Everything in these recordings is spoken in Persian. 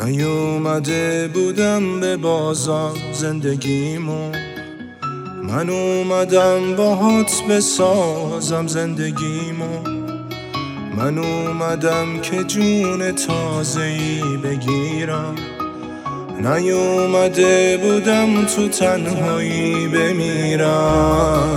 نیومده بودم به بازار زندگیمو، من اومدم باهات بسازم زندگیمو. من اومدم که جون تازه‌ای بگیرم، نیومده بودم تو تنهایی بمیرم.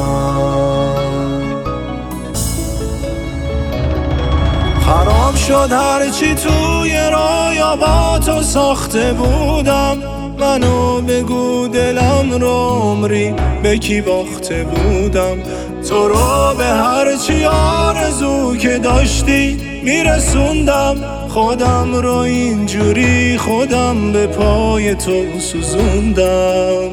خراب شد هرچی توی راه با تو ساخته بودم، منو بگو دلم رو عمری به کی باخته بودم. تو رو به هرچی آرزو که داشتی میرسوندم، خودم رو اینجوری خودم به پای تو سوزوندم.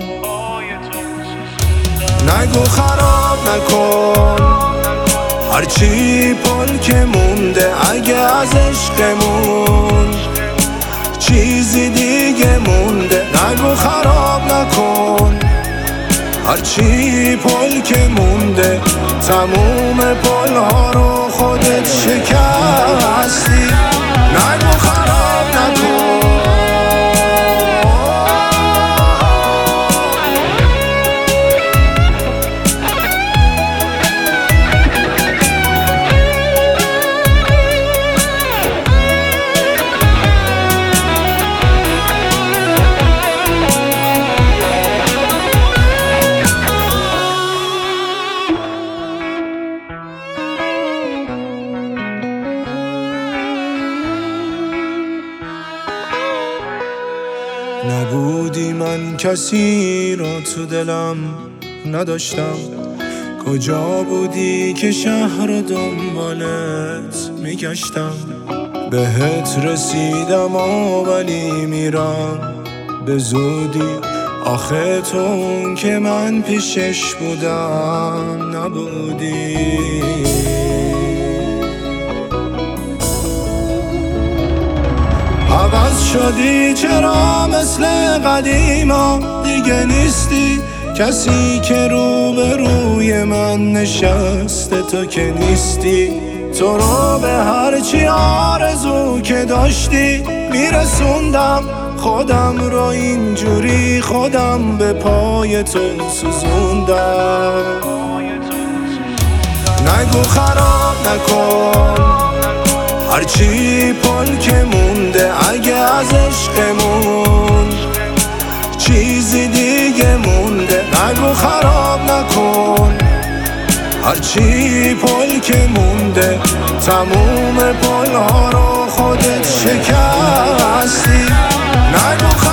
نگو خراب نکن هرچی پل که مونده، اگه از عشقمون چیزی دیگه مونده. نگو خراب نکن هرچی پل که مونده، تموم پل ها رو خودت شکستی. نگو خراب نکن. نبودی من کسی رو تو دلم نداشتم، کجا بودی که شهر و دنبالت میگشتم. بهت رسیدم ولی میرم به زودی، آخه تو اون که من پیشش بودم نبودی. عوض شدی چرا مثل قدیما دیگه نیستی، کسی که روبروی من نشسته تو که نیستی. تو رو به هرچی آرزو که داشتی میرسوندم، خودم رو اینجوری خودم به پای تو سوزوندم. نگو خراب نکن هرچی پل که مونده، اگه از عشقمون چیزی دیگه مونده. نگو خراب نکن هرچی پل که مونده، تموم پل ها رو خودت شکستی. نگو